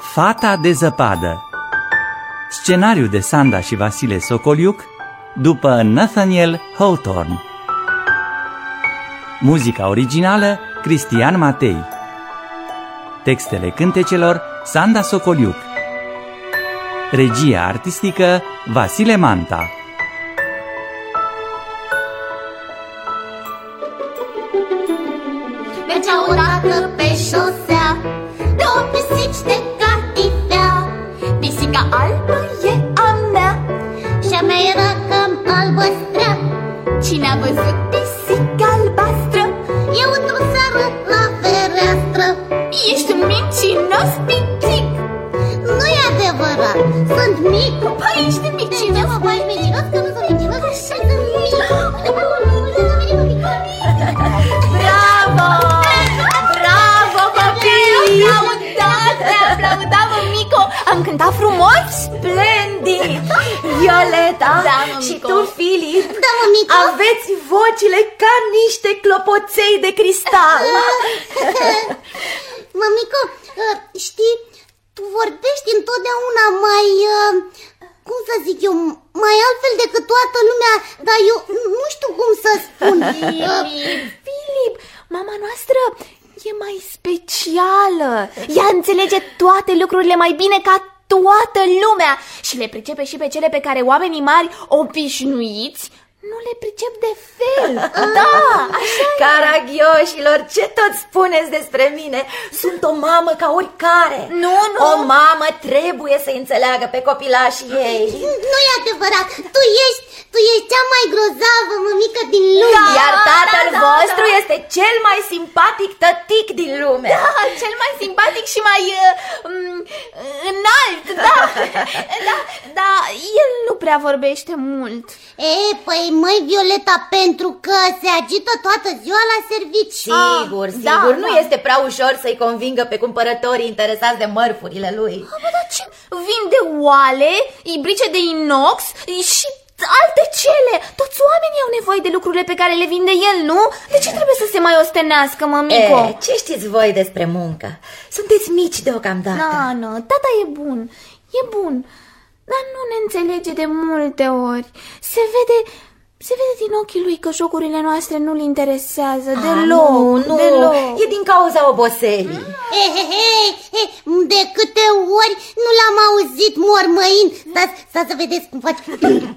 Fata de zăpadă. Scenariu de Sanda și Vasile Socoliuc, după Nathaniel Hawthorne. Muzica originală Cristian Matei. Textele cântecelor Sanda Socoliuc. Regia artistică Vasile Manta. Mergea odată pe șosea două pisici de catifea. Pisica albă e a mea și a mea era cam albăstrea. Cine a văzut pisica albastră? Eu într-o seară la fereastră. Ești un mincinos pitic. Nu-i adevărat, sunt mic. Păi ești mincinos, mai mincinos că nu sunt mincinos. Așa sunt mic. Bravo! Bravo, copii! Aplaudat, mămico! Am cântat frumos? Splendid! Violeta, da, și tu, Filip, da, mămico. aveți vocile ca niște clopoței de cristal. Mămico, știi, tu vorbești întotdeauna mai, cum să zic eu, mai altfel decât toată lumea, dar eu nu știu cum să spun. Filip, mama noastră e mai specială. Ea înțelege toate lucrurile mai bine ca toată lumea și le pricepe și pe cele pe care oamenii mari obișnuiți nu le pricep de fel. Da, așa. Caragioșilor, ce tot spuneți despre mine? Sunt o mamă ca oricare. Nu. O mamă trebuie să înțeleagă pe copilașii ei. Nu e adevărat, tu ești cea mai grozavă mămică din lume. Da, iar tatăl vostru este cel mai simpatic tătic din lume. Da, cel mai simpatic și mai înalt, da. Da, el nu prea vorbește mult. Păi măi, Violeta, pentru că se agită toată ziua la servici. Sigur, nu este prea ușor să-i convingă pe cumpărătorii interesați de mărfurile lui. Dar ce? Vinde oale, ibrice de inox și alte cele. Toți oamenii au nevoie de lucrurile pe care le vinde el, nu? De ce trebuie să se mai ostenească, mămico? Ce știți voi despre muncă? Sunteți mici deocamdată. Nu, tata e bun, dar nu ne înțelege de multe ori. Se vede din ochii lui că jocurile noastre nu-l interesează deloc. Deloc. E din cauza oboselii. De câte ori nu l-am auzit mormăind. Stați să vedeți cum faci.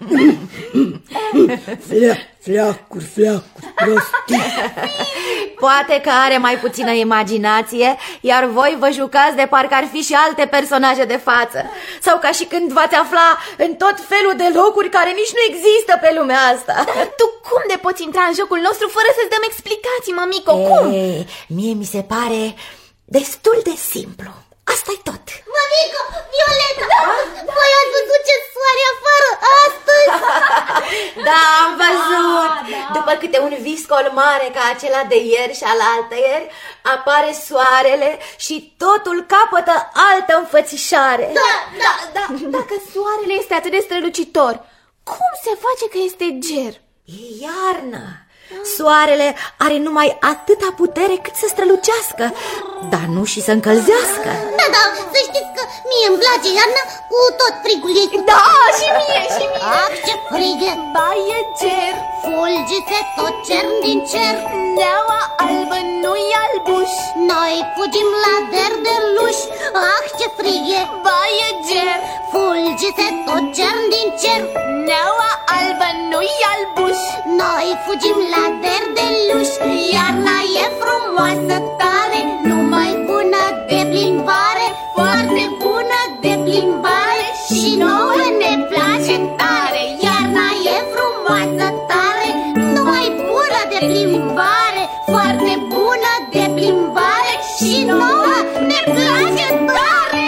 Fleacuri, prostii. Poate că are mai puțină imaginație, iar voi vă jucați de parcă ar fi și alte personaje de față. Sau ca și când v-ați afla în tot felul de locuri care nici nu există pe lumea asta. Dar tu cum de poți intra în jocul nostru fără să-ți dăm explicații, mămico? Cum? Mie mi se pare destul de simplu. Asta-i tot. Mămico, Violeta, voi ați văzut ce soare afară astăzi? Da, am văzut. După câte un viscol mare ca acela de ieri și alaltăieri, apare soarele și totul capătă altă înfățișare. Da. Dacă soarele este atât de strălucitor, cum se face că este ger? E iarnă. Soarele are numai atâta putere cât să strălucească, dar nu și să încălzească. Da, să știți că mie îmi place iarna cu tot frigul ei. Da, și mie. Ah, ce frig e! Ba, e ger. Fulgi-se tot cern din cer. Neaua albă nu-i albuș. Noi fugim la derdeluș. Ah, ce frig e! Ba, e ger. Fulgi-se tot cern din cer. Neaua albă nu-i albuș. Noi fugim la derdeluș. Iarna e frumoasă tare, numai bună de plimbare, foarte bună de plimbare și nouă ne place tare. Iarna e frumoasă tare, numai bună de plimbare, foarte bună de plimbare și nouă ne place tare.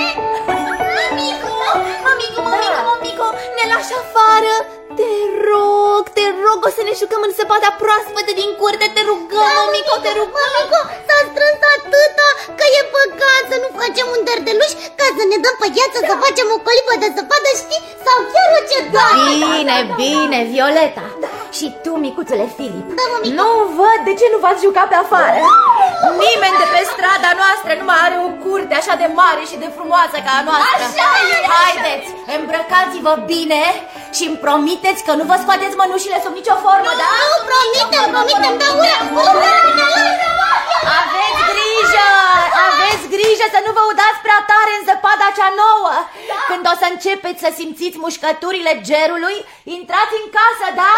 Mămico, ne lași afară? Te rog, o să ne jucăm în săpada proaspătă din curte, te rugăm, mămico, te rugăm. Mămico, s-a strâns atâta că e păcat să nu facem un derdeluș ca să ne dăm pe gheață, să facem o colibă de zăpadă, știi? Sau chiar o cedare. Bine, Violeta. Și tu, micuțule Filip, mămico. nu văd de ce nu v-ați jucat pe afară. Nimeni de pe strada noastră nu mai are o curte așa de mare și de frumoasă ca a noastră. Așa e! Haideți, îmbrăcați-vă bine și îmi promiteți că nu vă scoateți mănușile sub nicio formă, da? Nu, promitem, dar ura! Aveți grijă să nu vă udați prea tare în zăpada cea nouă. Când o să începeți să simțiți mușcăturile gerului, intrați în casă, da?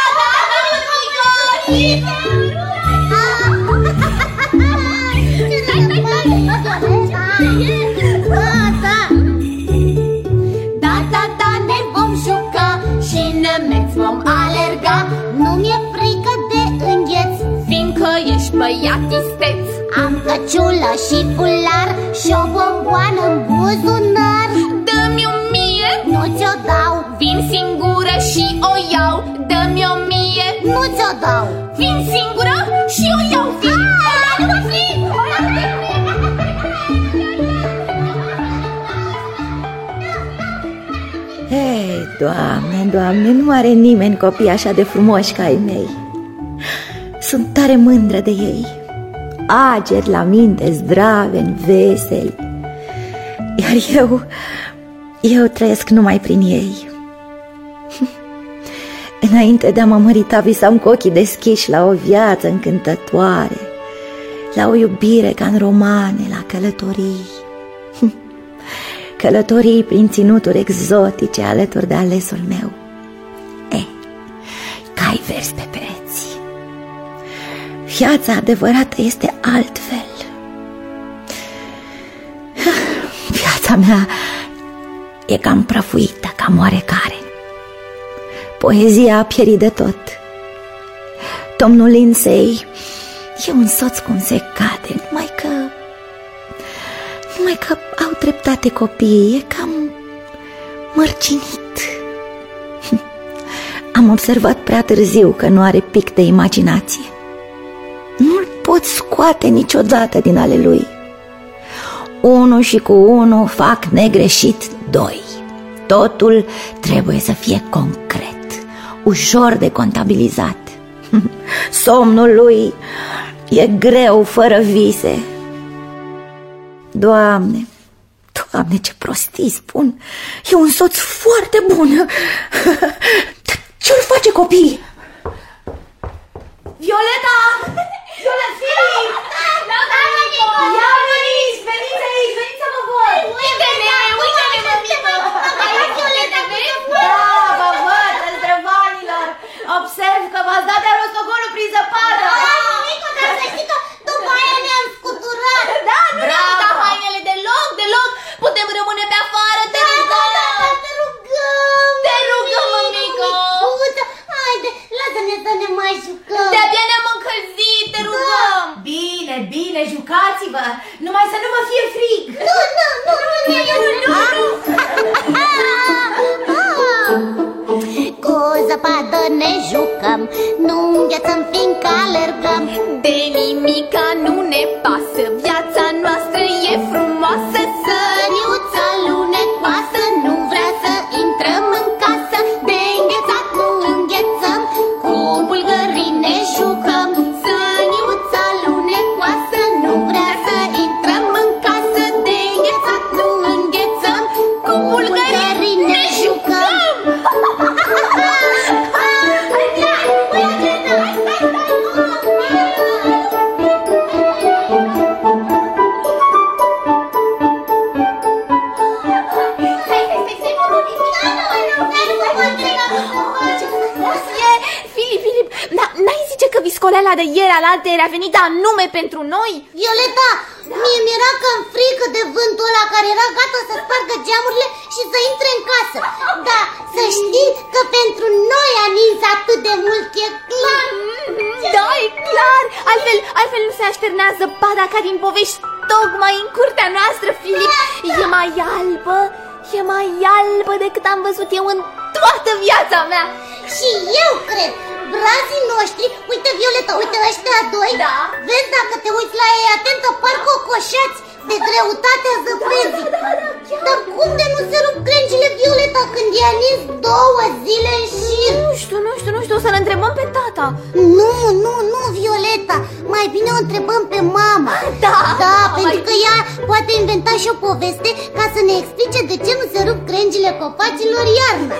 Da, ne vom juca și nămeți vom alerga. Nu mi-e frică de îngheț, Fiindcă ești băiat isteț. am căciulă și fular și o bomboană în buzunar. Dă-mi 1000, Nu ți-o dau, vin singură și o iau. Dă-mi 1000, nu ți-o dau. vin singură și o iau. Hei, Doamne, nu are nimeni copii așa de frumoși ca ai mei. Sunt tare mândră de ei. Ageri la minte, zdraveni, veseli. Iar eu trăiesc numai prin ei. Înainte de a mă mărita, visam cu ochii deschiși la o viață încântătoare, la o iubire ca în romane, la călătorii. Călătorii prin ținuturi exotice alături de alesul meu. Cai verzi pe pereți. Viața adevărată este altfel. Viața mea e cam prăfuită, cam oarecare. Poezia a pierit de tot. Domnul Lindsay e un soț cum se cade, numai că au dreptate copiii, e cam mărcinit. Am observat prea târziu că nu are pic de imaginație. Nu-l pot scoate niciodată din ale lui. 1 și cu 1 fac negreșit 2. Totul trebuie să fie concret, ușor de contabilizat. Somnul lui e greu, fără vise. Doamne, ce prostii spun. E un soț foarte bun. Ce-l face copiii? Violeta! Filip! Ia veniți aici, să vă văd! Uite-ne, mămică! Da, vă văd, îndrăvanilor! Observ că v-ați dat de rostogolul prin zăpadă! Mămică, dar să știi că după aia ne-am scuturat. Da, nu ne-am dat hainele deloc! Putem rămâne pe afară, te rugăm! Te rugăm! Te rugăm, mămică! Haide, lasă-ne să ne mai jucăm. De-abia ne-am încălzit, te rugăm! Bine, jucați-vă! Numai să nu vă fie frig! Cu zăpadă ne jucăm, nu înghețăm fiindcă alergăm. De nimica nu ne pasă, viața noastră e frumoasă. Săniuța lunecoasă nu vrea să intrăm în casă. De înghețat nu înghețăm, cu bulgării ne jucăm. Săniuța lunecoasă nu vrea să intrăm în casă. De înghețat nu înghețăm, cu bulgării ne jucăm. Filip, n-ai zice că viscoleala de ieri alaltăieri a venit anume pentru noi? Violeta, mie mi-era cam frică de vântul ăla care era gata să spargă geamurile și să intre în casă. Dar să știi că pentru noi a nins atât de mult, e clar. Da, e clar. Altfel nu se așternează zăpada ca din povești tocmai în curtea noastră, Filip. E mai albă decât am văzut eu în toată viața mea. Și eu cred. Brazii noștri, uite Violeta, uite ăștia doi. Da. Vezi, dacă te uiți la ei atent, par cocoșați de greutatea zăpezii. Dar cum de nu se rup crengile, Violeta, când i-a nins 2 zile în șir? Nu știu, o să-l întrebăm pe tata. Nu, Violeta, mai bine o întrebăm pe mama. Da, pentru că ea poate inventa și o poveste ca să ne explice de ce nu se rup crengile copacilor iarna.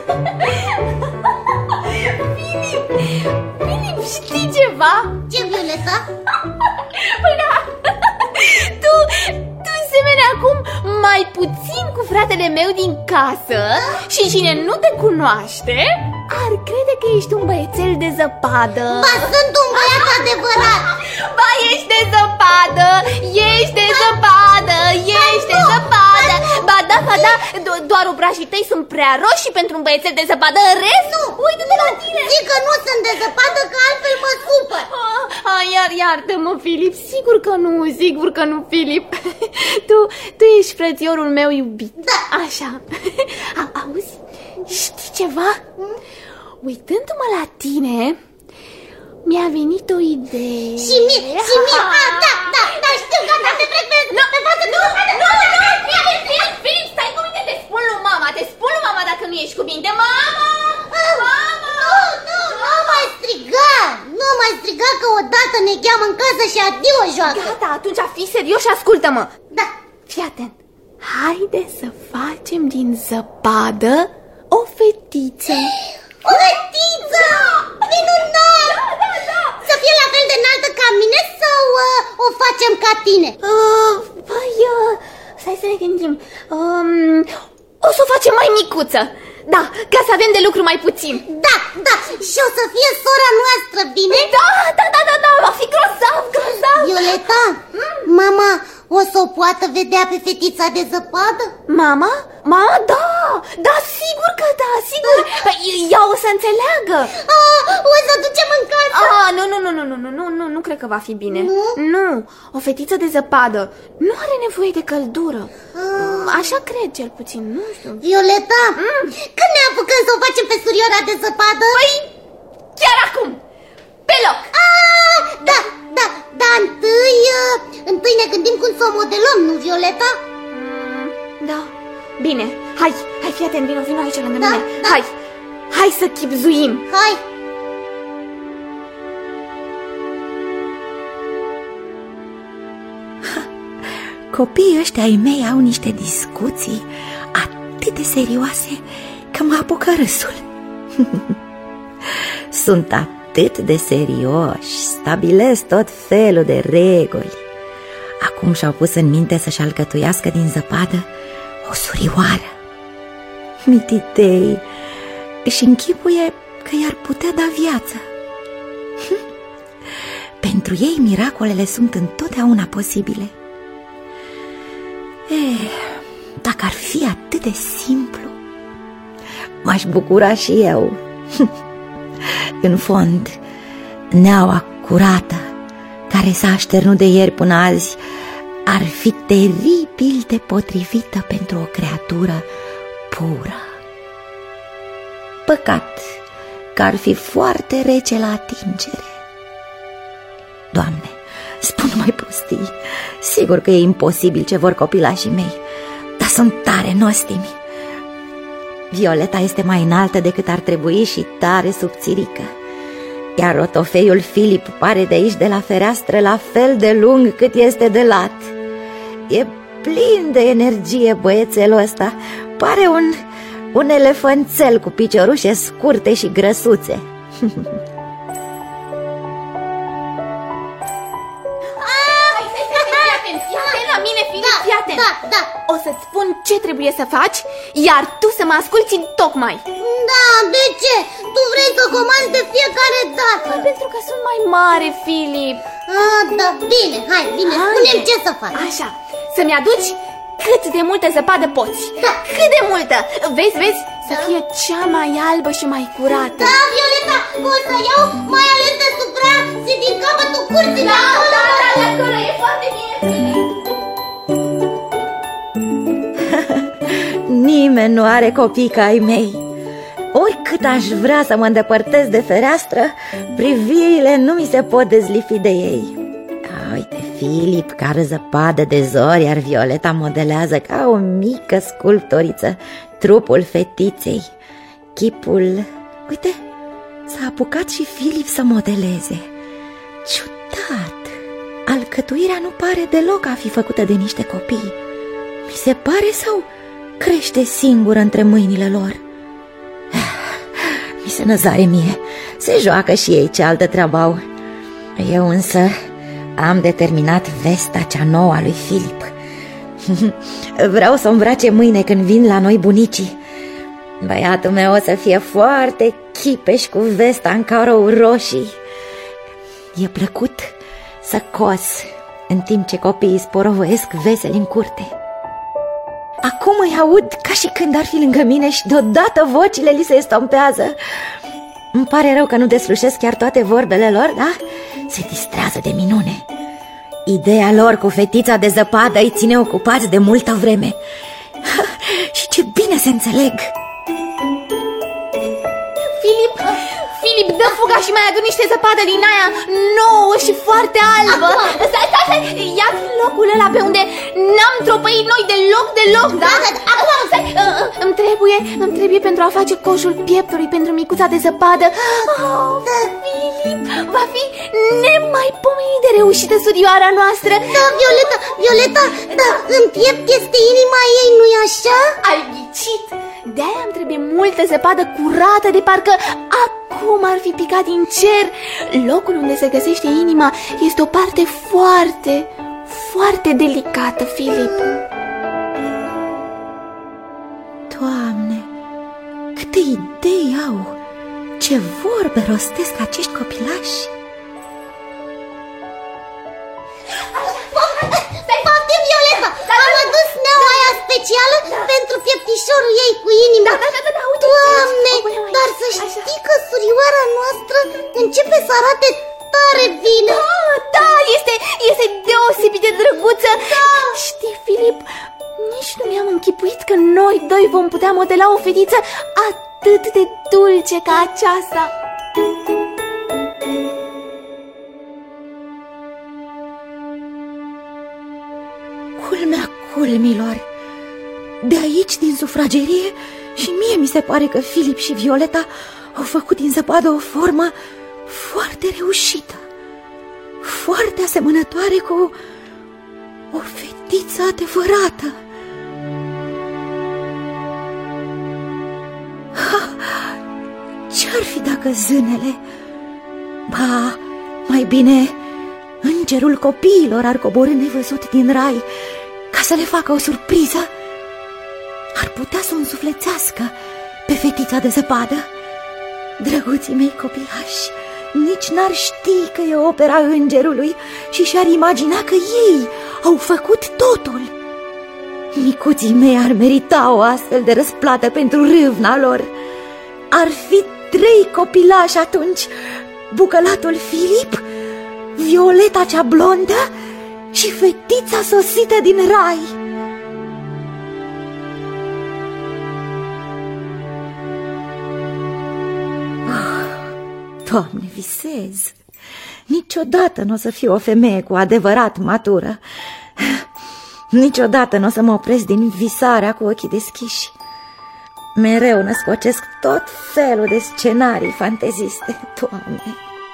Filip, știi ceva? Ce, Violeta? Păi da, tu semeni acum mai puțin cu fratele meu din casă și cine nu te cunoaște ar crede că ești un băiețel de zăpadă. Ba, sunt un băiat adevărat. Ba, ești de zăpadă, ești de zăpadă, ești de zăpadă. Ba da, doar obrajii tăi sunt prea roșii pentru un băiețel de zăpadă. În rest, uite-te la tine. Zic că nu sunt de zăpadă, că altfel mă supăr. Iartă-mă, Filip, sigur că nu, Filip. Tu ești frățiorul meu iubit. Da. Așa. Auzi, știi ceva? Uitându-mă la tine, mi-a venit o idee. Și mie, da, știu, gata, te trec pe față. Nu, Filip, stai cu mine, te spun lui mama dacă nu ești cu minte. Mama! Nu mai striga că odată ne cheamă în casă și adio joacă. Gata, atunci fii serios și ascultă-mă. Da. Fii atent. Haide să facem din zăpadă o fetiță. O fetiță! Minunat! Da. Să fie la fel de înaltă ca mine sau o facem ca tine? Stai să ne gândim. O să o facem mai micuță. Da, ca să avem de lucru mai puțin. Da, și o să fie sora noastră, bine? Da, va fi grozav. Violeta, mama o să o poată vedea pe fetița de zăpadă? Mama? Da, sigur că da, sigur. Ea o să înțeleagă. O să ducem în casă? Nu cred că va fi bine. Nu, o fetiță de zăpadă nu are nevoie de căldură. Așa cred cel puțin, nu știu. Violeta, când ne apucăm să o facem pe surioara de zăpadă? Păi, chiar acum, pe loc. Da, întâi ne gândim cum să o modelăm, nu, Violeta? Da, bine, hai, fii atent, vino aici lângă mine. Hai să chibzuim. Hai. Copiii ăștia ai mei au niște discuții atât de serioase că mă apucă râsul. Sunt atât de serioși, stabilesc tot felul de reguli. Acum și-au pus în minte să-și alcătuiască din zăpadă o surioară. Mititei își închipuie că i-ar putea da viață. Pentru ei miracolele sunt întotdeauna posibile. Dacă ar fi atât de simplu, m-aș bucura și eu. În fond, neaua curată care s-a așternut de ieri până azi ar fi teribil de potrivită pentru o creatură pură. Păcat că ar fi foarte rece la atingere. Doamne, spun mai prostii. Sigur că e imposibil ce vor copilașii mei, dar sunt tare nostimi. Violeta este mai înaltă decât ar trebui și tare subțirică, iar rotofeiul Filip pare de aici de la fereastră la fel de lung cât este de lat. E plin de energie băiețelul ăsta, pare un elefanțel cu piciorușe scurte și grăsuțe. La mine, Filip, fii atent. Da. O să-ți spun ce trebuie să faci, iar tu să mă asculți tocmai. Da, de ce? Tu vrei să comanzi de fiecare dată. Pentru că sunt mai mare, Filip. Da, bine, hai, spune-mi ce să faci. Așa, să-mi aduci cât de multă zăpadă poți. Da. Cât de multă. Vezi, să fie cea mai albă și mai curată. Da, Violeta, o să iau mai ales de supra și din capătul curții. Da, acolo, e foarte bine, Filip. Nimeni nu are copii ca ai mei. Oricât aș vrea să mă îndepărtez de fereastră, privirile nu mi se pot dezlipi de ei. Uite, Filip care zăpadă de zori, iar Violeta modelează ca o mică sculptoriță trupul fetiței, chipul... Uite, s-a apucat și Filip să modeleze. Ciudat, alcătuirea nu pare deloc a fi făcută de niște copii. Mi se pare sau crește singură între mâinile lor? Mi se năzare mie. Se joacă și ei, ce altă treabă au. Eu însă am determinat vesta cea nouă a lui Filip. Vreau să o îmbrace mâine când vin la noi bunicii. Băiatul meu o să fie foarte chipeș cu vesta în carouri roșii. E plăcut să cos în timp ce copiii sporovăiesc veseli în curte. Acum îi aud ca și când ar fi lângă mine și deodată vocile li se estompează. Îmi pare rău că nu deslușesc chiar toate vorbele lor, da? Se distrează de minune. Ideea lor cu fetița de zăpadă îi ține ocupați de multă vreme. Și ce bine se înțeleg! Filip, dă fuga și mai adu niște zăpadă din aia nouă și foarte albă. Stai, ia locul ăla pe unde n-am tropăit noi deloc, da? Acum, stai, îmi trebuie pentru a face coșul pieptului pentru micuța de zăpadă. Filip, va fi nemaipomenit de reușită surioara noastră. Da, Violeta, da, în piept este inima ei, nu-i așa? Ai ghicit! De-aia îmi trebuie multă zăpadă curată, de parcă acum ar fi picat din cer. Locul unde se găsește inima este o parte foarte, foarte delicată, Filip. Doamne, câte idei au! Ce vorbe rostesc acești copilași! Poftim, Violeta! Am adus neaua aia specială pentru pieptișorul ei cu inima. Doamne, dar să știi că surioara noastră începe să arate tare bine. Da, este deosebit de drăguță. Știi, Filip, nici nu mi-am închipuit că noi doi vom putea modela o fetiță atât de dulce ca aceasta. Culmea culmilor! De aici, din sufragerie, și mie mi se pare că Filip și Violeta au făcut din zăpadă o formă foarte reușită, foarte asemănătoare cu o fetiță adevărată. Ce-ar fi dacă zânele, ba, mai bine, îngerul copiilor ar coborî nevăzut din rai ca să le facă o surpriză? Ar putea să o însuflețească pe fetița de zăpadă. Drăguții mei copilași nici n-ar ști că e opera îngerului și și-ar imagina că ei au făcut totul. Micuții mei ar merita o astfel de răsplată pentru râvna lor. Ar fi 3 copilași atunci: bucălatul Filip, Violeta cea blondă și fetița sosită din rai. Doamne, visez. Niciodată nu o să fiu o femeie cu adevărat matură. Niciodată nu o să mă opresc din visarea cu ochii deschiși. Mereu născocesc tot felul de scenarii fanteziste, Doamne.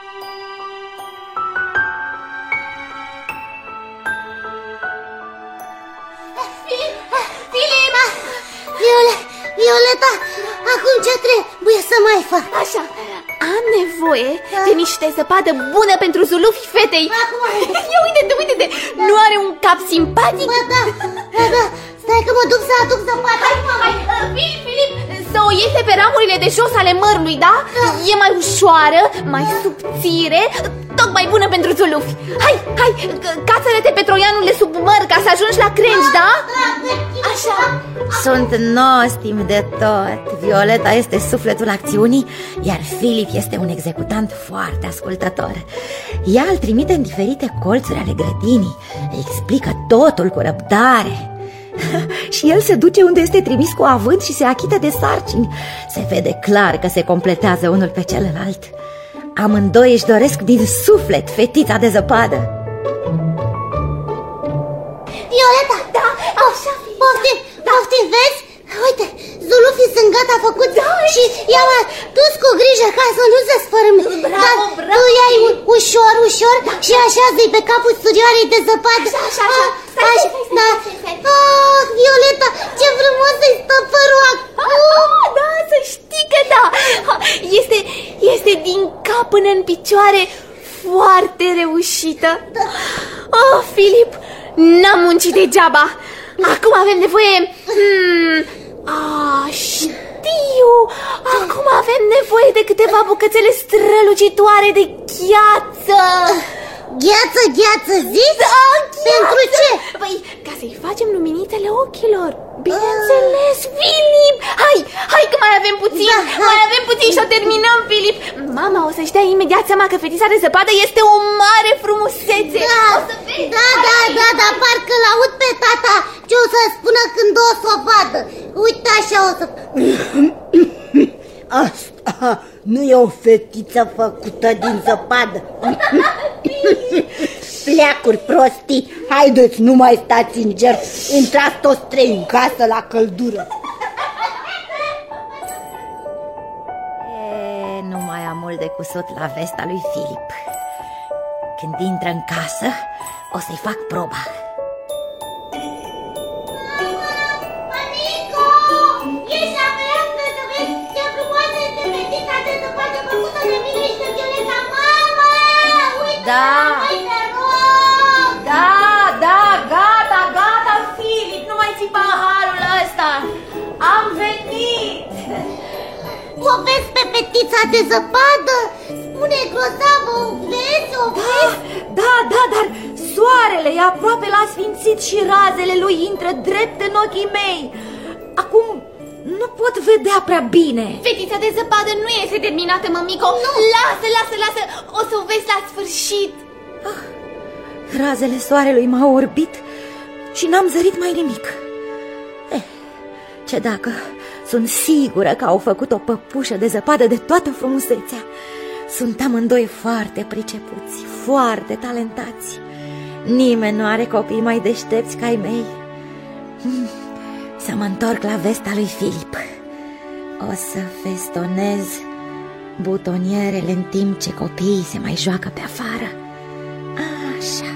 Violeta, acum ce trebuie să mai fac? Așa, am nevoie de niște zăpadă bună pentru zulufii fetei. Ia uite-te, nu are un cap simpatic? Ba da, stai că mă duc să aduc zăpadă. Hai, Filip, să o iese pe ramurile de jos ale mărului, da? E mai ușoară, mai subțire, tot mai bună pentru zulufi. Hai, cațără-te pe troianul de sub măr ca să ajungi la crengi, da? Așa. Sunt nostim de tot. Violeta este sufletul acțiunii, iar Filip este un executant foarte ascultător. Ea îl trimite în diferite colțuri ale grădinii, îi explică totul cu răbdare. Și el se duce unde este trimis cu avânt și se achită de sarcini. Se vede clar că se completează unul pe celălalt. Amândoi își doresc din suflet fetița de zăpadă. Violeta, da, așa, poftim, vezi? Uite, zulufii sunt gata făcuți, și i-am adus cu grijă ca să nu se sfărâme. Dar tu i-ai ușor și așează-i pe capul surioarei de zăpadă. Așa. Da. picioare foarte reușită. Oh, Filip, n-am muncit degeaba. Acum avem nevoie... știu! Acum avem nevoie de câteva bucățele strălucitoare de gheață. Gheață, gheață, zici? Da, pentru ce? Păi, ca să-i facem luminițele ochilor. Bineînțeles, Filip. Hai că mai avem puțin. Mai avem puțin și o terminăm, Filip. Mama o să-și dea imediat seama că fetița de zăpadă este o mare frumusețe. O să vezi. Da, parcă l-aud pe tata ce o să spună când o să o vadă. Uite așa o să... Asta nu e o fetiță făcută din zăpadă. Pleacuri prostii. Haideți, nu mai stați în ger. Intrați toți trei în casă la căldură. Nu mai am mult de cusut la vesta lui Filip. Când intră în casă, o să-i fac proba. Mamico! Ieși la fereastră să vezi ce frumoasă este fetița de zăpadă făcută de mine și de Violeta. Mama! Uite! Da! Hai te rog! Da, gata, Filip, nu mai ții paharul ăsta. Am venit. O vezi pe fetița de zăpadă? Spune grozavă, o vezi? Da, dar soarele e aproape la sfințit și razele lui intră drept în ochii mei. Acum nu pot vedea prea bine. Fetița de zăpadă nu este terminată, mămico. Lasă, o să o vezi la sfârșit. Razele soarelui m-au orbit și n-am zărit mai nimic. Ce dacă sunt sigură că au făcut o păpușă de zăpadă de toată frumusețea. Sunt amândoi foarte pricepuți, foarte talentați. Nimeni nu are copii mai deștepți ca ai mei. Să mă întorc la vesta lui Filip. O să festonez butonierele în timp ce copiii se mai joacă pe afară. Așa.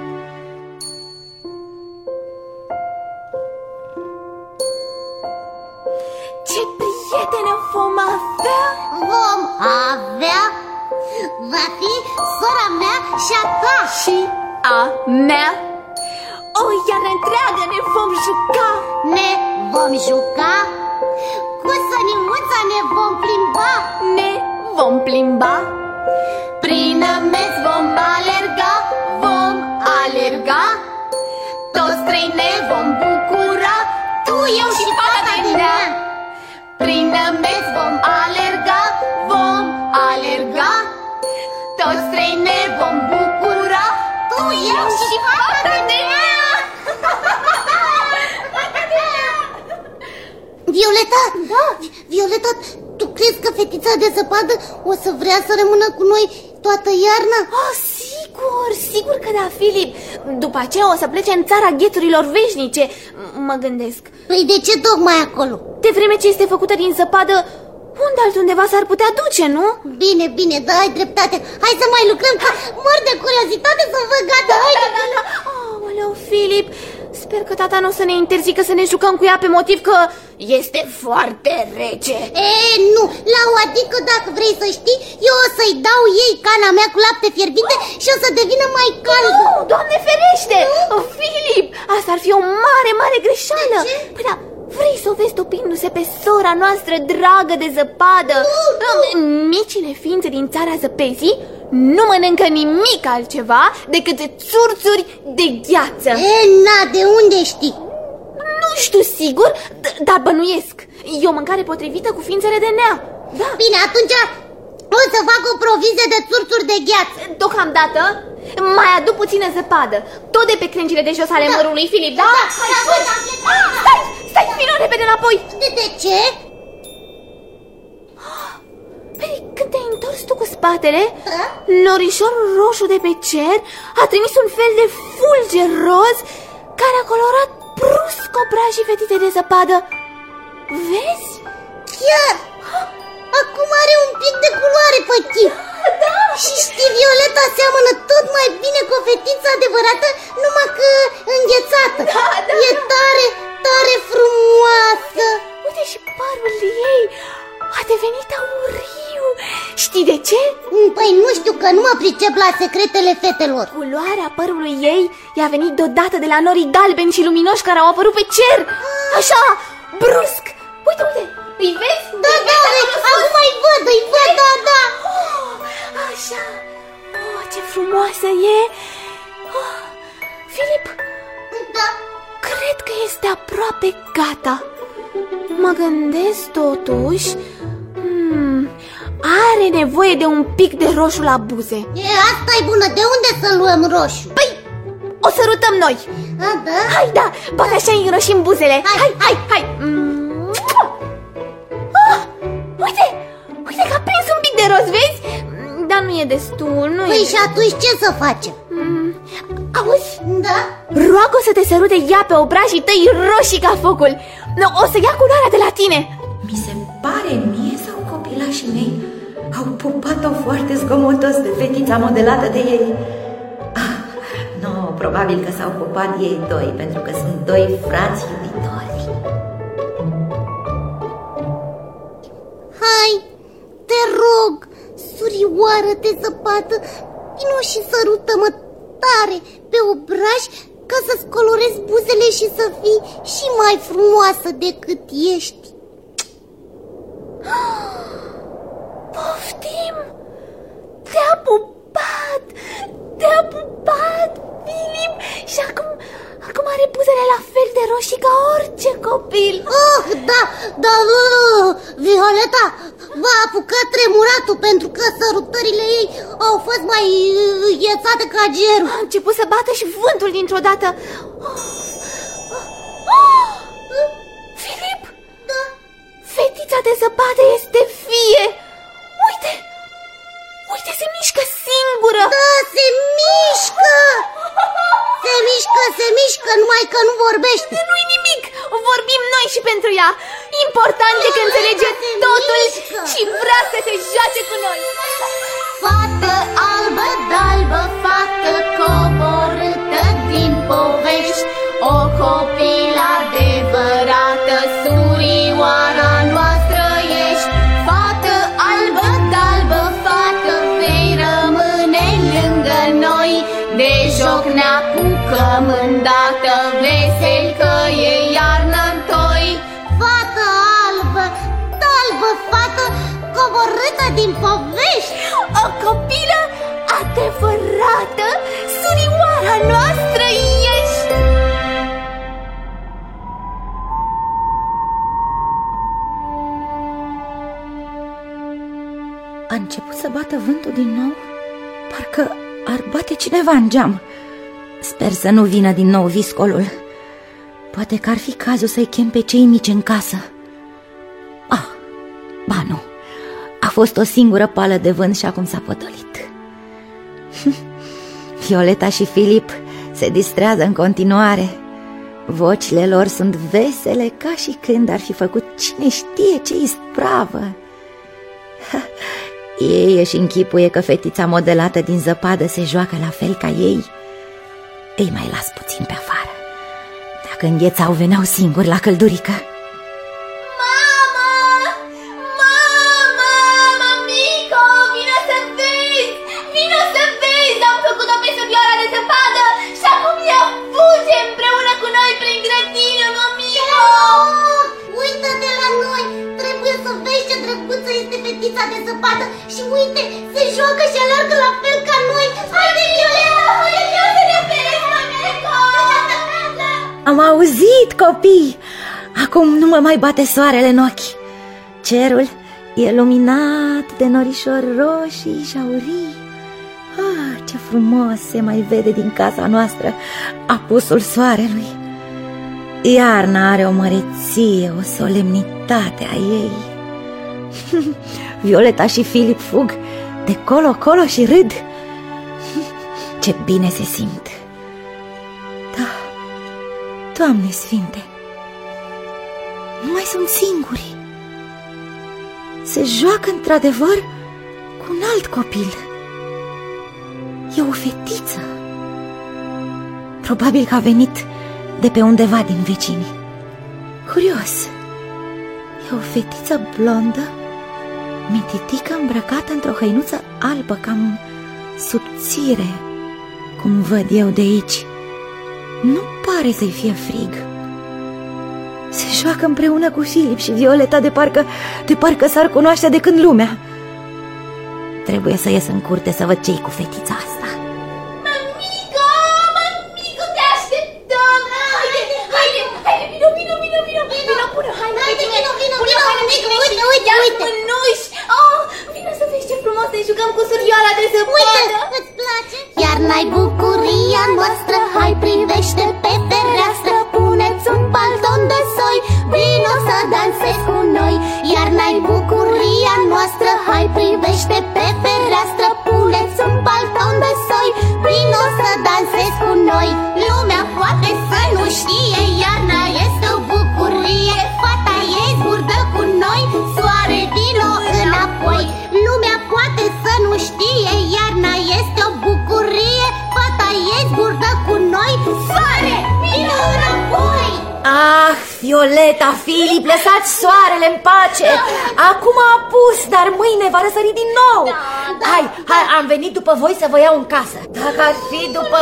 Ce prietene vom avea! Vom avea? Va fi sora mea și a ta. Și a mea. O iară întreagă ne vom juca. Ne vom juca? Cu săniuța ne vom plimba. Ne vom plimba. Prin amezi vom alerga. Vom alerga. Toți trei ne vom bucura. Tu, eu și fata mea. Prin amezi vom alerga. Vom alerga. Toți trei ne vom bucura. Tu, eu și fata mea. Violeta? Da? Violeta, tu crezi că fetița de zăpadă o să vrea să rămână cu noi toată iarna? Oh, sigur că da, Filip. După aceea o să plece în țara gheturilor veșnice, mă gândesc. Păi de ce tocmai acolo? De vreme ce este făcută din zăpadă, unde altundeva s-ar putea duce, nu? Bine, da, ai dreptate. Hai să mai lucrăm, că mor de curiozitate să văd gata. Da. Aoleu, Filip, sper că tata nu o să ne interzică să ne jucăm cu ea pe motiv că este foarte rece. Nu, adică dacă vrei să știi, eu o să-i dau ei cana mea cu lapte fierbinte și o să devină mai caldă. Nu, Doamne ferește! Filip, asta ar fi o mare greșeală. Păi da, vrei să o vezi topindu-se pe sora noastră dragă de zăpadă? Micile ființe din țara zăpezii nu mănâncă nimic altceva decât țurțuri de gheață. De unde știi? Nu știu sigur, dar bănuiesc. E o mâncare potrivită cu ființele de nea. Da. Bine, atunci o să fac o provizie de țurțuri de gheață. Deocamdată mai adu puțină zăpadă, tot de pe crengile de jos ale mărului Filip, da? Stai, vină repede înapoi. De ce? Păi, când te-ai întors tu cu spatele, norișorul roșu de pe cer a trimis un fel de fulger roz care a colorat brusc obrajii fetiței de zăpadă. Vezi? Chiar! Acum are un pic de culoare pe chip. Da. Și știi, Violeta seamănă tot mai bine cu o fetiță adevărată, numai că înghețată. Da. E tare frumoasă. Uite și părul ei a devenit auriu. Știi de ce? Păi nu știu, că nu mă pricep la secretele fetelor. Culoarea părului ei i-a venit deodată de la norii galbeni și luminoși care au apărut pe cer. Așa, brusc. Uite, uite, îi vezi? Da, acum îi văd, da. Așa. Oh, ce frumoasă e. Oh, Filip, Da. cred că este aproape gata. Mă gândesc totuși, are nevoie de un pic de roșu la buze. Asta e bună, de unde să luăm roșu? Păi, o sărutăm noi. Da? Hai, da, poate așa îi înroșim buzele. Hai. Uite că a prins un pic de roz, vezi? Dar nu e destul, nu Păi e. și atunci ce să facem? Auzi? Da? Roagă să te sărute ea pe obrajii tăi roșii ca focul. O să ia culoarea de la tine. Mi se pare mie sau copilașii mei au pupat-o foarte zgomotos de fetița modelată de ei. Nu, probabil că s-au pupat ei doi, pentru că sunt doi frați iubitori. Hai, te rog, surioară de zăpadă, vino și sărută-mă tare pe obraj ca să-ți colorezi buzele și să fii și mai frumoasă decât ești. Poftim! Te-a pupat! Te-a pupat, Filip! Și acum are buzele la fel de roșii ca orice copil. Da, Violeta, v-a apucat tremuratul pentru că sărutările ei au fost mai înghețate ca gerul. A început să bată și vântul dintr-o dată. Filip! Da. Fetița de zăpadă este vie! Uite, se mișcă singură! Da, se mișcă! Se mișcă, numai că nu vorbește. Nu-i nimic! Vorbim noi și pentru ea! Important e că înțelege totul și vrea să se joace cu noi! Fată albă, dalbă, fată coborâtă din povești, o copilă adevărată, surioara noastră ești. Fată albă, dalbă, fată, vei rămâne lângă noi, de joc ne apucăm îndată, vesel că e iarnă-ntoi. Fată albă, dalbă, fată coborâtă din povești, O copilă adevărată, surioara noastră ești! A început să bată vântul din nou. Parcă ar bate cineva în geam. Sper să nu vină din nou viscolul. Poate că ar fi cazul să-i chem pe cei mici în casă. Ba nu, a fost o singură pală de vânt și acum s-a potolit. Violeta și Filip se distrează în continuare. Vocile lor sunt vesele ca și când ar fi făcut cine știe ce ispravă. Ei își închipuie că fetița modelată din zăpadă se joacă la fel ca ei. Îi mai las puțin pe afară. Dacă înghețau, veneau singuri la căldurică. Mamico, vino să vezi! Am făcut-o pe surioara de zăpadă și acum ea fuge împreună cu noi prin grădină, mamico! Uită-te la noi, trebuie să vezi ce drăguță este fetița de zăpadă. Și uite, se joacă și alergă la fel ca noi. Haide, Violeta, haide să ne perezi, mamico! Am auzit, copii! Acum nu mă mai bate soarele în ochi. Cerul e luminat de norișori roșii și aurii. Ce frumos se mai vede din casa noastră apusul soarelui. Iarna are o măreție, o solemnitate a ei. Violeta și Filip fug de colo-colo și râd. Ce bine se simt. Da, Doamne Sfinte, nu mai sunt singuri. Se joacă într-adevăr cu un alt copil. E o fetiță. Probabil că a venit de pe undeva din vecini. Curios. E o fetiță blondă, mititică, îmbrăcată într-o hăinuță albă, cam subțire, cum văd eu de aici. Nu pare să-i fie frig. Se joacă împreună cu Filip și Violeta de parcă s-ar cunoaște de când lumea. Trebuie să ies în curte să văd ce-i cu fetița asta. Mămico, te așteptăm! Haide, vino, bună, haide, uite, mânuși! Vino să vezi ce frumos ne jucăm cu surioara de zăpadă! Uite, îți place? Iarna-i bucuria noastră, hai privește pe fereastră, puneți un palton de soi, vino să dansezi cu noi. Iarna-i bucuria noastră, hai privește pe fereastră, puneți un palton de soi, vino să dansezi cu noi. Lumea poate să nu știe, iarna este o bucurie, fata ei zburdă cu noi, soare vino înapoi. Lumea poate să nu știe, iarna este o bucurie, fata ei zburdă cu noi, soare vino înapoi. Ah, Violeta, Filip, lăsați soarele în pace. Acum a apus, dar mâine va răsări din nou. Hai, am venit după voi să vă iau în casă. Dacă ar fi după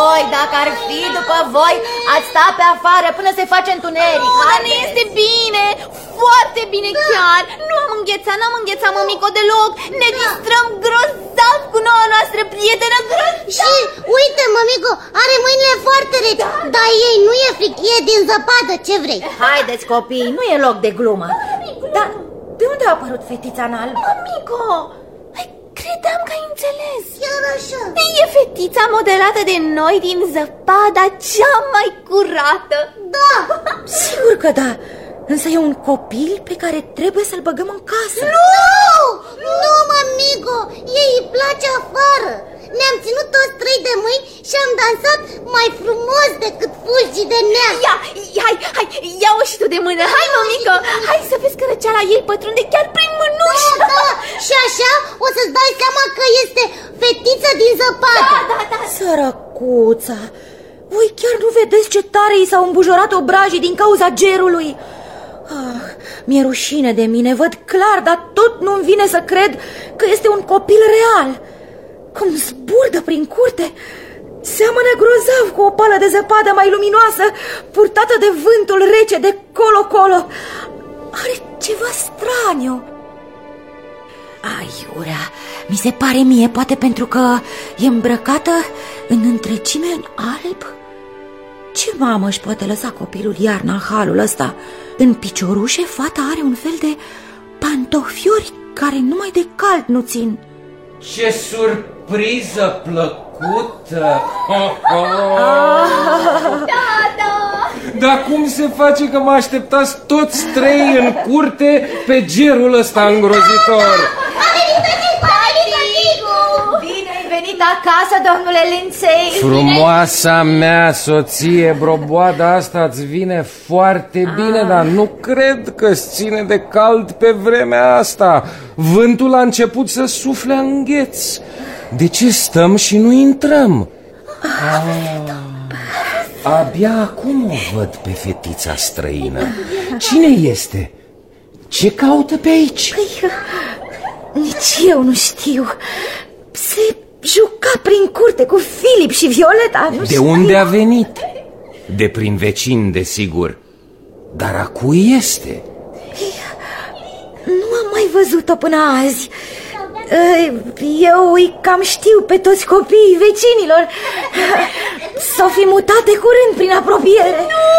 voi, ați sta pe afară până se face întuneric. Dar nu este bine, foarte bine chiar. N-am înghețat, mămico, deloc. Ne distrăm grozav cu noua noastră prietenă, Și uite, mămico, are mâinile foarte reci, dar ei nu e fric, e din zăpadă, ce vrei? Haideți, copii, nu e loc de glumă. Dar de unde a apărut fetița în alb? Mămico, credeam că ai înțeles. Chiar așa. E fetița modelată de noi din zăpada cea mai curată. Da. Sigur că da, însă e un copil pe care trebuie să-l băgăm în casă. Nu, mămico, ei îi place afară. Ne-am ținut toți trei de mâini și am dansat mai frumos decât fulgii de neam. Hai, ia-o și tu de mână. Hai, mămico, hai să vezi că răceala ei pătrunde chiar prin mânuși. Da, și așa o să-ți dai seama că este fetița din zăpadă. Da. Sărăcuța, voi chiar nu vedeți ce tare i s-au îmbujorat obrajii din cauza gerului? Mi-e rușine de mine, văd clar, dar tot nu-mi vine să cred că este un copil real. Cum zburdă prin curte, seamănă grozav cu o pală de zăpadă mai luminoasă, purtată de vântul rece de colo-colo. Are ceva straniu. Aiurea, mi se pare mie, poate pentru că e îmbrăcată în întregime în alb. Ce mamă își poate lăsa copilul iarna în halul ăsta? În piciorușe fata are un fel de pantofiori care numai de cald nu țin. Ce surpriză plăcută! Dar cum se face că mă așteptați toți trei în curte pe gerul ăsta îngrozitor? Bine ai venit acasă, domnule Linței. Frumoasa mea soție, broboada asta îți vine foarte bine, dar nu cred că-ți ține de cald pe vremea asta. Vântul a început să sufle în gheț. De ce stăm și nu intrăm? Abia acum o văd pe fetița străină. Cine este? Ce caută pe aici? Nici eu nu știu. Se juca prin curte cu Filip și Violeta. De unde a venit? De prin vecini, desigur. Dar a cui este? Nu am mai văzut-o până azi. Eu îi cam știu pe toți copiii vecinilor. S-au fi mutat de curând prin apropiere.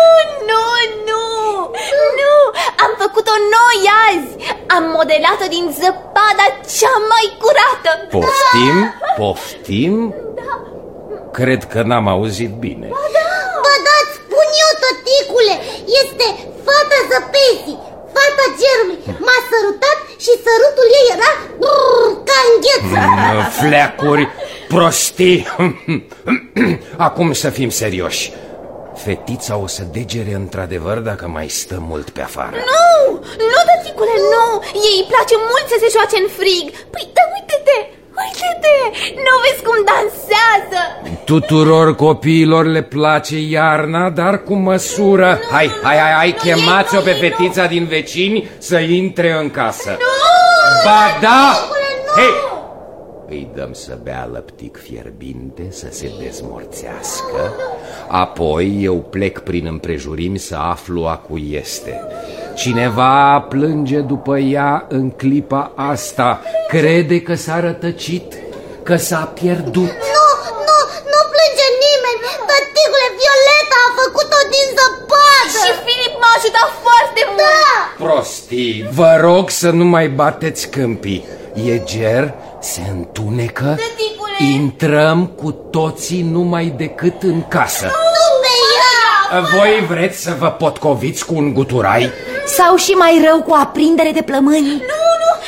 Nu, am făcut-o noi azi. Am modelat-o din zăpada cea mai curată. Poftim? Cred că n-am auzit bine. Ba da, spun eu, tăticule, este fata zăpezii, fata gerului. M-a sărutat și sărutul ei era ca îngheț. Fleacuri, prostii. Acum să fim serioși. Fetița o să degere într-adevăr dacă mai stă mult pe afară. Nu, tăticule, nu. Ei îi place mult să se joace în frig. Păi, da, uite-te, nu vezi cum dansează? Tuturor copiilor le place iarna, dar cu măsură. Hai, chemați-o pe fetița din vecini să intre în casă. Nu! Ba da! Hei, îi dăm să bea lăptic fierbinte, să se dezmorțească. Apoi eu plec prin împrejurimi să aflu a cui este. Cineva plânge după ea în clipa asta. Crede că s-a rătăcit, că s-a pierdut. Nu plânge nimeni. Tăticule, Violeta a făcut-o din zăpadă. Și Filip m-a ajutat foarte mult. Da. Prostii, vă rog să nu mai bateți câmpii. E ger, se întunecă. Tăticule, Intrăm cu toții numai decât în casă. Nu pe ea. Voi vreți să vă potcoviți cu un guturai? Sau și mai rău, cu aprindere de plămâni? Nu.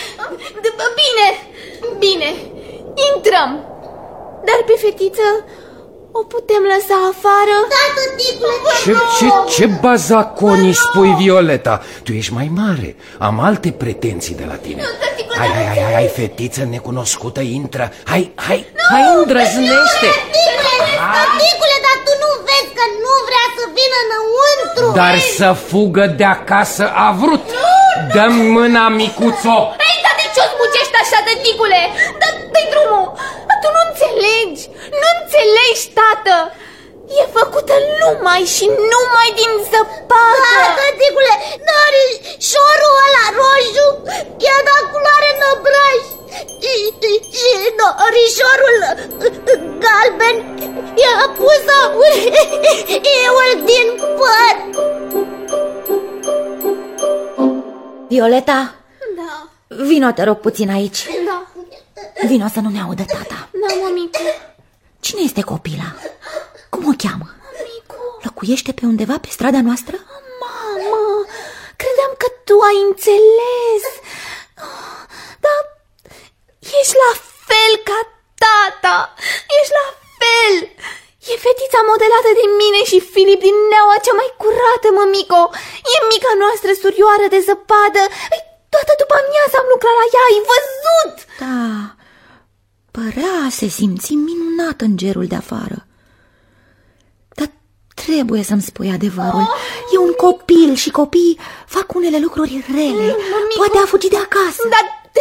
Bine, intrăm. Dar pe fetiță o putem lăsa afară? Da, tăticule. Ce bazaconii spui, Violeta? Tu ești mai mare, am alte pretenții de la tine. Hai, fetiță necunoscută, intră. Hai, îndrăznește. Tăticule, dar tu nu vezi că nu vrea să vină înăuntru? Dar să fugă de acasă a vrut. Dă-mi mâna, micuțo. Ei, dar de ce o smucești așa, tăticule? Dă-i drumul. Tu nu înțelegi, tată. E făcută numai și numai din zăpadă. Da, tăticule, norișorul ăla roșu i-a dat culoare năbraș. Și norișorul galben i-a pus eul din păr. Violeta, Da, vino, te rog, puțin aici. da, Vino să nu ne audă tata. mămicu. Cine este copila? Cum o cheamă? Mămicu. Locuiește pe undeva pe strada noastră? Mamă, credeam că tu ai înțeles. Dar ești la fel ca tata. Ești la fel. E fetița modelată de mine și Filip din neaua cea mai curată, mămico. E mica noastră surioară de zăpadă. Toată după amiază am lucrat la ea, ai văzut? Da, părea a se simți minunat în gerul de afară. Dar trebuie să-mi spui adevărul. E un copil și copiii fac unele lucruri rele. Mămico. Poate a fugit de acasă. Dar,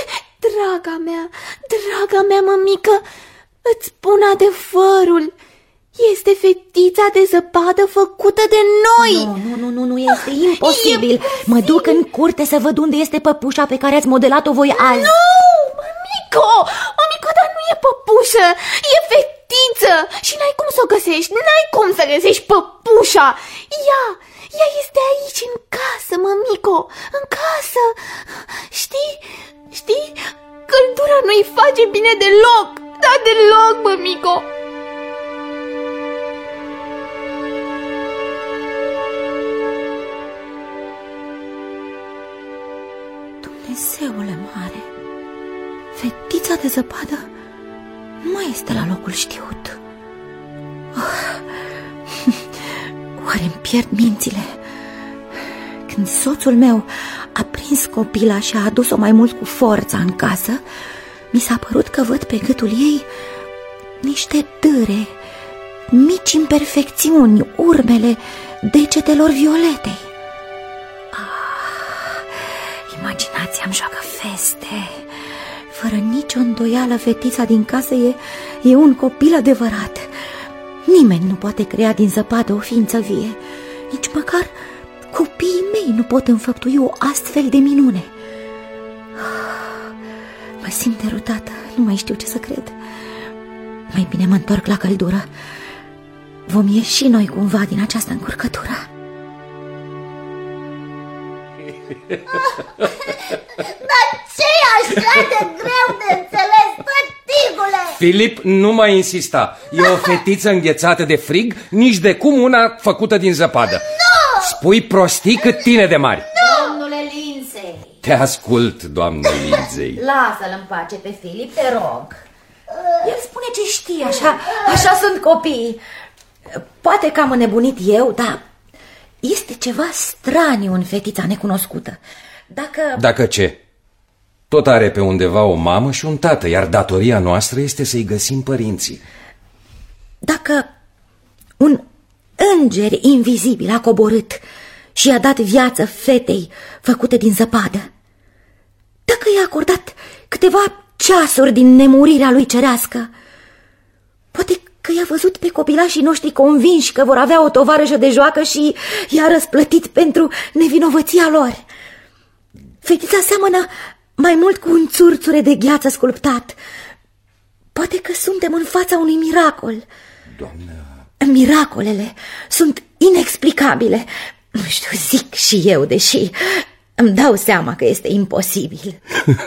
draga mea, mămică, îți spun adevărul. Este fetița de zăpadă făcută de noi. Nu, este imposibil. Mă duc în curte să văd unde este păpușa pe care ați modelat-o voi azi. Nu, mămico, dar nu e păpușă, e fetiță. Și n-ai cum să o găsești, n-ai cum să găsești păpușa. Ea este aici, în casă, mămico, în casă. Știi, căldura nu-i face bine deloc, dar deloc, mămico. Dumnezeule mare, fetița de zăpadă nu mai este la locul știut. Oare îmi pierd mințile? Când soțul meu a prins copila și a adus-o mai mult cu forța în casă, mi s-a părut că văd pe gâtul ei niște dâre, mici imperfecțiuni, urmele degetelor Violetei. Imaginația îmi joacă feste. Fără nicio îndoială, fetița din casă e un copil adevărat. Nimeni nu poate crea din zăpadă o ființă vie. Nici măcar copiii mei nu pot înfăptui o astfel de minune. Mă simt derutată, nu mai știu ce să cred. Mai bine mă întorc la căldură. Vom ieși noi cumva din această încurcătură. Dar ce-i așa de greu de înțeles, tăticule? Filip, nu mai insista. E o fetiță înghețată de frig, nici de cum una făcută din zăpadă. Nu! Spui prostii cât tine de mari. Domnule Lindsay, Te ascult, doamnă Lindsay. lasă-l în pace pe Filip, te rog. El spune ce știe, așa sunt copiii. Poate că am înnebunit eu, dar este ceva straniu în fetița necunoscută. Dacă ce? Tot are pe undeva o mamă și un tată, iar datoria noastră este să-i găsim părinții. Dacă un înger invizibil a coborât și i-a dat viață fetei făcute din zăpadă, dacă i-a acordat câteva ceasuri din nemurirea lui cerească. Poate că i-a văzut pe copilașii noștri convinși că vor avea o tovarășă de joacă și i-a răsplătit pentru nevinovăția lor. Fetița seamănă mai mult cu un țurțure de gheață sculptat. Poate că suntem în fața unui miracol. Doamnă... Miracolele sunt inexplicabile. Nu știu, zic și eu, deși îmi dau seama că este imposibil.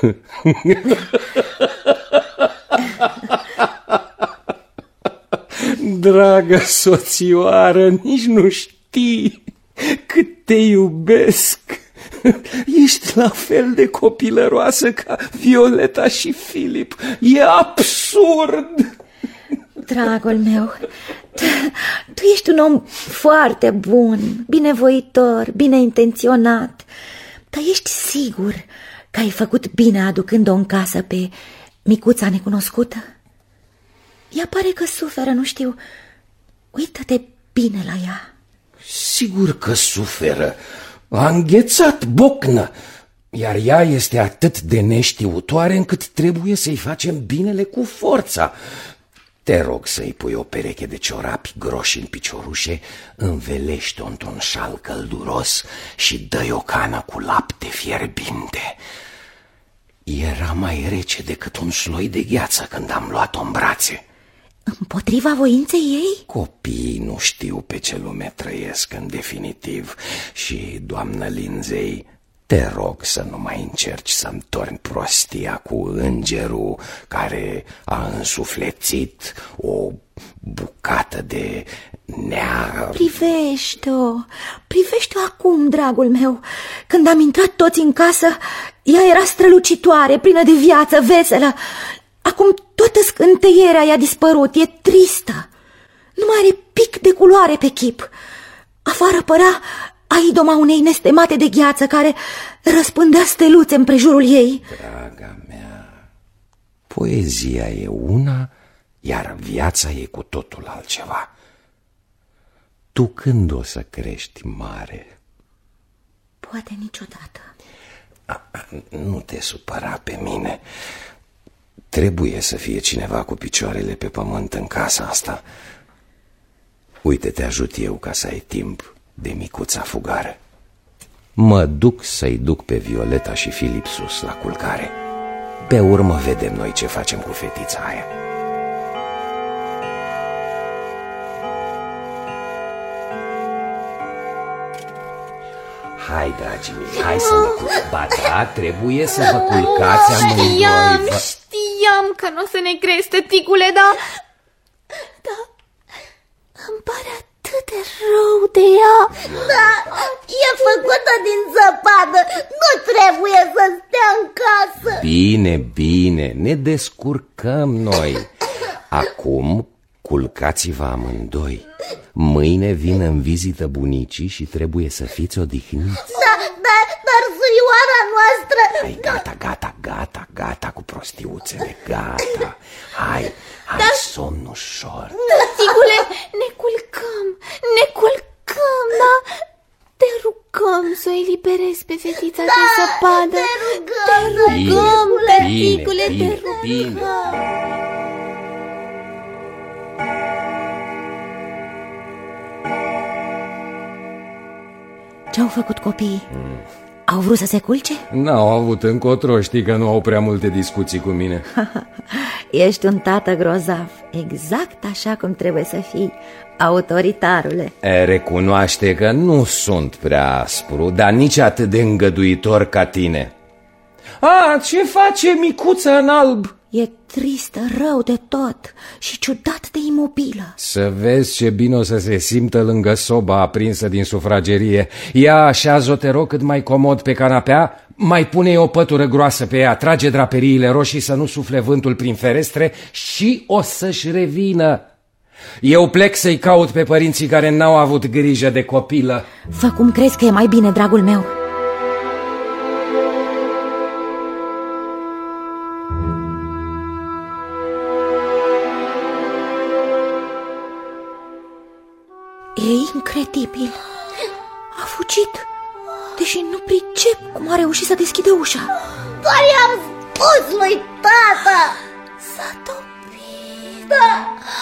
Dragă soțioară, nici nu știi cât te iubesc. Ești la fel de copilăroasă ca Violeta și Filip. E absurd! Dragul meu, tu ești un om foarte bun, binevoitor, bine intenționat. Dar ești sigur că ai făcut bine aducând-o în casă pe micuța necunoscută? Ea pare că suferă, nu știu. Uită-te bine la ea. Sigur că suferă. A înghețat, bocnă. Iar ea este atât de neștiutoare încât trebuie să-i facem binele cu forța. Te rog să-i pui o pereche de ciorapi groși în piciorușe, învelește-o într-un șal călduros și dă-i o cană cu lapte fierbinte. Era mai rece decât un sloi de gheață când am luat-o în brațe. Împotriva voinței ei? Copiii nu știu pe ce lume trăiesc în definitiv. Și, doamnă Lindsay, te rog să nu mai încerci să-mi torni prostia cu îngerul care a însuflețit o bucată de neag. Privește-o acum, dragul meu. Când am intrat toți în casă, ea era strălucitoare, plină de viață, veselă. Acum toată scânteierea i-a dispărut, e tristă. Nu mai are pic de culoare pe chip. Afară părea aidoma unei nestemate de gheață care răspândea steluțe împrejurul ei. Draga mea, poezia e una, iar viața e cu totul altceva. Tu când o să crești mare? Poate niciodată. Nu te supăra pe mine. Trebuie să fie cineva cu picioarele pe pământ în casa asta. Uite, te ajut eu ca să ai timp de micuța fugară. Mă duc să-i duc pe Violeta și Filip sus la culcare. Pe urmă vedem noi ce facem cu fetița aia. Hai, dragii mei, hai să ne culcăm. Ba da, trebuie să vă culcați amândoi. Știam că nu o să ne crezi, tăticule, dar îmi pare atât de rău de ea. Da, e făcută din zăpadă, nu trebuie să stea în casă. Bine, bine, ne descurcăm noi. Acum culcați-vă amândoi. Mâine vin în vizită bunicii și trebuie să fiți odihniți. Dar surioara noastră... Hai, gata cu prostiuțele, gata. Hai, somn ușor. Tăticule, ne culcăm, da? Te rugăm să o eliberezi pe fetița de zăpadă. Te rugăm, tăticule, te rugăm. Ce-au făcut copiii? Au vrut să se culce? N-au avut încotro, știi că nu au prea multe discuții cu mine. Ești un tată grozav, exact așa cum trebuie să fii, autoritarule. Recunoaște că nu sunt prea aspru, dar nici atât de îngăduitor ca tine. Ce face micuța în alb? E tristă, rău de tot și ciudat de imobilă. Să vezi ce bine o să se simtă lângă soba aprinsă din sufragerie. Ia așează-o, te rog, cât mai comod pe canapea, mai pune-i o pătură groasă pe ea, trage draperiile roșii să nu sufle vântul prin ferestre și o să-și revină. Eu plec să-i caut pe părinții care n-au avut grijă de copilă. Fă cum crezi că e mai bine, dragul meu. E incredibil. A fugit, deși nu pricep cum a reușit să deschidă ușa. Doar i-am spus lui tata? S-a topit. Da.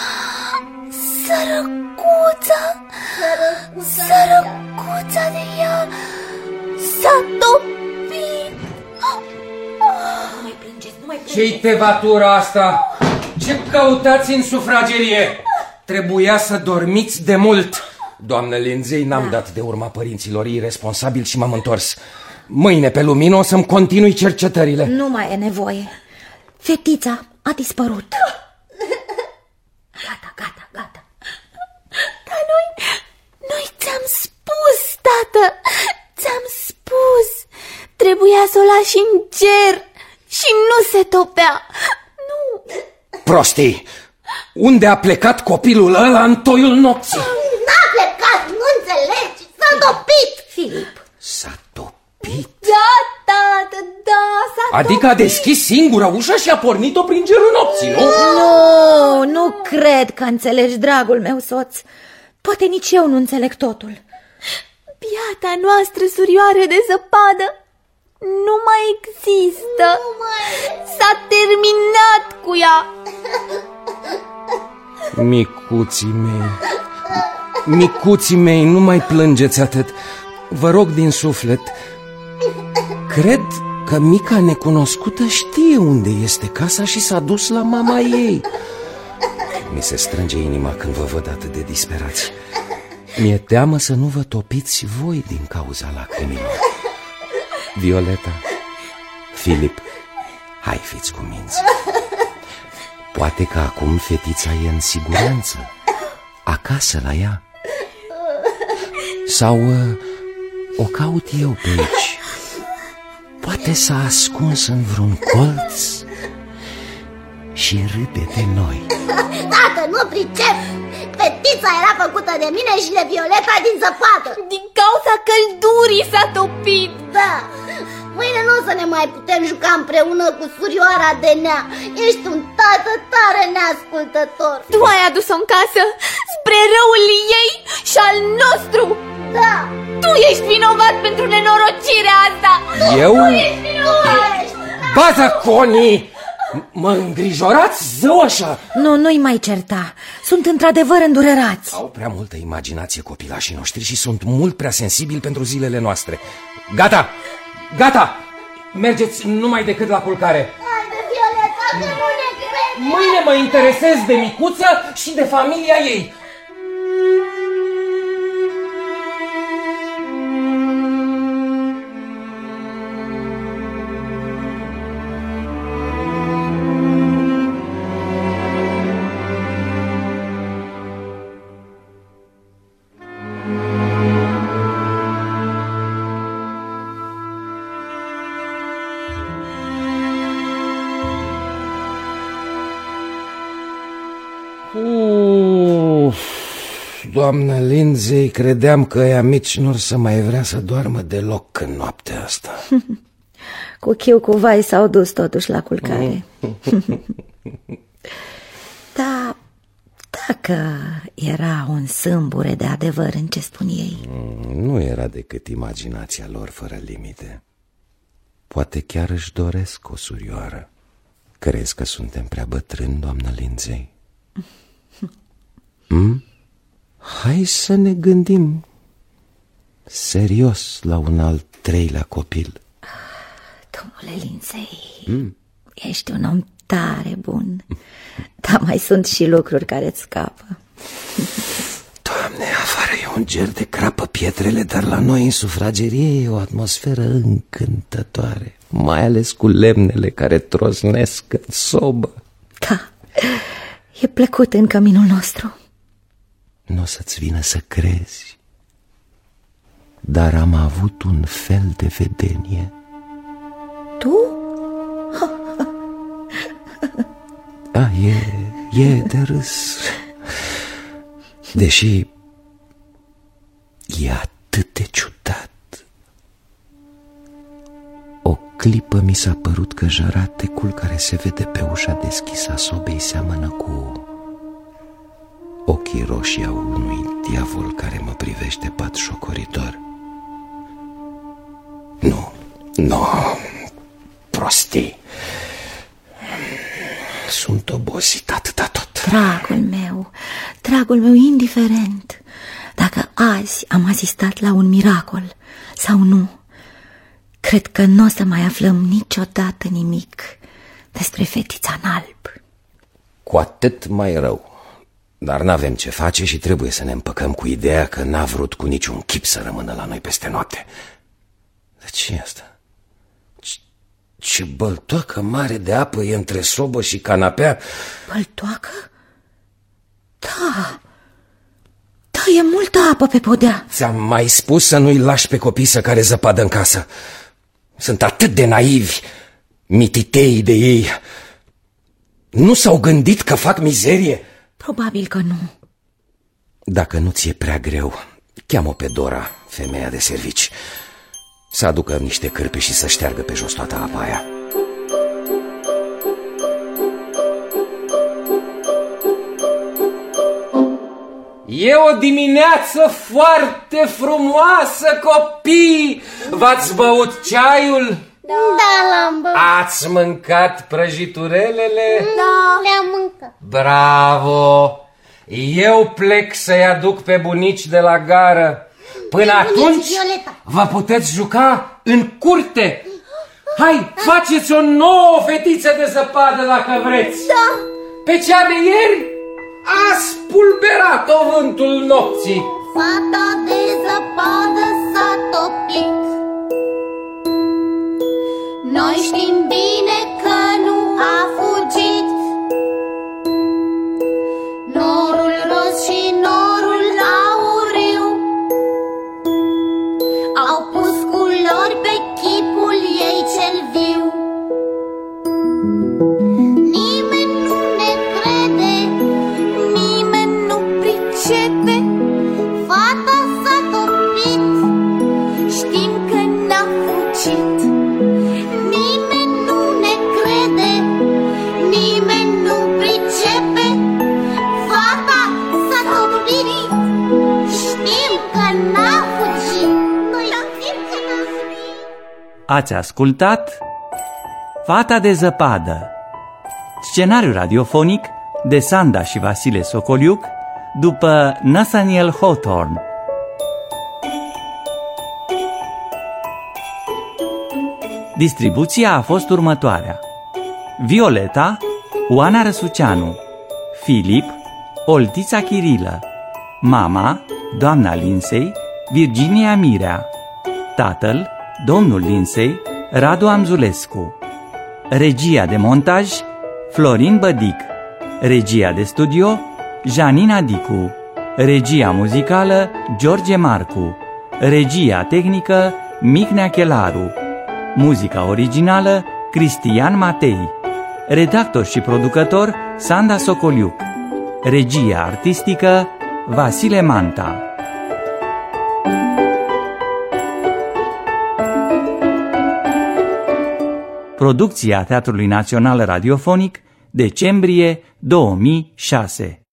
Sărăcuța de ea s-a topit. Nu mai plângeți, nu mai plângeți. Ce-i tevatura asta? Ce căutați în sufragerie? Trebuia să dormiți de mult. Doamnă Lindsay, n-am dat de urma părinților irresponsabili și m-am întors. Mâine pe lumină o să-mi continui cercetările. Nu mai e nevoie. Fetița a dispărut. Gata. Dar noi ți-am spus, tată. Ți-am spus. Trebuia să o lași în cer și nu se topea. Nu. Prostii! Unde a plecat copilul ăla în toiul nopții? N-a plecat, nu înțelegi, s-a topit. Filip. S-a topit? Da, tată, da, s-a Adică a deschis singură ușa și a pornit-o prin gerul nopții, nu? Nu cred că înțelegi, dragul meu soț. Poate nici eu nu înțeleg totul. Biata noastră surioară de zăpadă nu mai există. S-a terminat cu ea. Micuții mei, nu mai plângeți atât. Vă rog din suflet. Cred că mica necunoscută știe unde este casa și s-a dus la mama ei. Mi se strânge inima când vă văd atât de disperați. Mi-e teamă să nu vă topiți voi din cauza lacrimilor. Violeta, Filip, hai, fiți cuminți. Poate că acum fetița e în siguranță, acasă la ea. Sau o caut eu pe aici. Poate s-a ascuns în vreun colț și râde de noi. Tată, nu pricep. Fetița era făcută de mine și de Violeta din zăpadă. Din cauza căldurii s-a topit. Da. Mâine nu o să ne mai putem juca împreună cu surioara de nea. Ești un tată tare neascultător. Tu ai adus-o în casă spre răul ei și al nostru. Da. Tu ești vinovat pentru nenorocirea asta. Eu? Tu ești vinovat. Baza Conii! Mă îngrijorați, zău așa? Nu-i mai certa. Sunt într-adevăr îndurerați. Au prea multă imaginație copilașii noștri și sunt mult prea sensibili pentru zilele noastre. Gata! Mergeți numai decât la culcare. Haide, Violeta, că nu ne crede. Mâine mă interesez de micuță și de familia ei. Doamnă Lindsay, credeam că ea mici nu or să mai vrea să doarmă deloc în noaptea asta. Cu chiu cu vai s-au dus totuși la culcare. Da, dacă era un sâmbure de adevăr în ce spun ei. Nu era decât imaginația lor fără limite. Poate chiar își doresc o surioară. Crezi că suntem prea bătrâni, doamnă Lindsay? Hai să ne gândim serios la un al treilea copil. Domnule Lindsay, ești un om tare bun. Dar mai sunt și lucruri care îți scapă. Doamne, afară e un ger de crapă pietrele, dar la noi în sufragerie e o atmosferă încântătoare, mai ales cu lemnele care trosnesc în sobă. Da, e plăcut în căminul nostru. Nu o să-ți vină să crezi, dar am avut un fel de vedenie. Tu? Da, e de râs. Deși e atât de ciudat. O clipă mi s-a părut că jăratecul care se vede pe ușa deschisă a sobei seamănă cu ochii roșii a unui diavol care mă privește batjocoritor. Nu, prostii. Sunt obosit atâta tot. Dragul meu, indiferent dacă azi am asistat la un miracol sau nu, cred că nu o să mai aflăm niciodată nimic despre fetița în alb. Cu atât mai rău. Dar n-avem ce face și trebuie să ne împăcăm cu ideea că n-a vrut cu niciun chip să rămână la noi peste noapte. De ce e asta? Ce băltoacă mare de apă e între sobă și canapea. Băltoacă? Da, e multă apă pe podea. Ți-am mai spus să nu-i lași pe copii să care zăpadă în casă. Sunt atât de naivi, mititei de ei. Nu s-au gândit că fac mizerie? Probabil că nu. Dacă nu ți-e prea greu, cheamă pe Dora, femeia de servici, să aducă niște cârpe și să șteargă pe jos toată apa aia. E o dimineață foarte frumoasă, copii! V-ați băut ceaiul? Da, l-am băut. Ați mâncat prăjiturelele? Da, le-am mâncat. Bravo! Eu plec să-i aduc pe bunici de la gară. Până atunci vă puteți juca în curte. Hai, faceți o nouă fetiță de zăpadă dacă vreți. Da. Pe cea de ieri a spulberat-o vântul nopții. Fata de zăpadă s-a topit. Noi știm bine că nu a fugit. Norul roz și norul auriu au pus culori pe chipul ei cel viu. Nimeni nu ne crede, nimeni nu pricepe. Fata s-a topit, știm că n-a fugit. Nimeni nu ne crede, nimeni nu pricepe. Fata s-a topit, știm că n-a fugit. Noi știm că n-a fugit. Ați ascultat Fata de zăpadă, scenariu radiofonic de Sanda și Vasile Socoliuc, după Nathaniel Hawthorne. Distribuția a fost următoarea: Violeta, Oana Răsuceanu, Filip, Oltița Chirilă, mama, doamna Linsei, Virginia Mirea, tatăl, domnul Linsei, Radu Amzulescu. Regia de montaj, Florin Bădic. Regia de studio, Janina Dicu. Regia muzicală, George Marcu. Regia tehnică, Micnea Chelaru. Muzica originală, Cristian Matei. Redactor și producător, Sanda Socoliuc. Regia artistică, Vasile Manta. Producția Teatrului Național Radiofonic, decembrie 2006.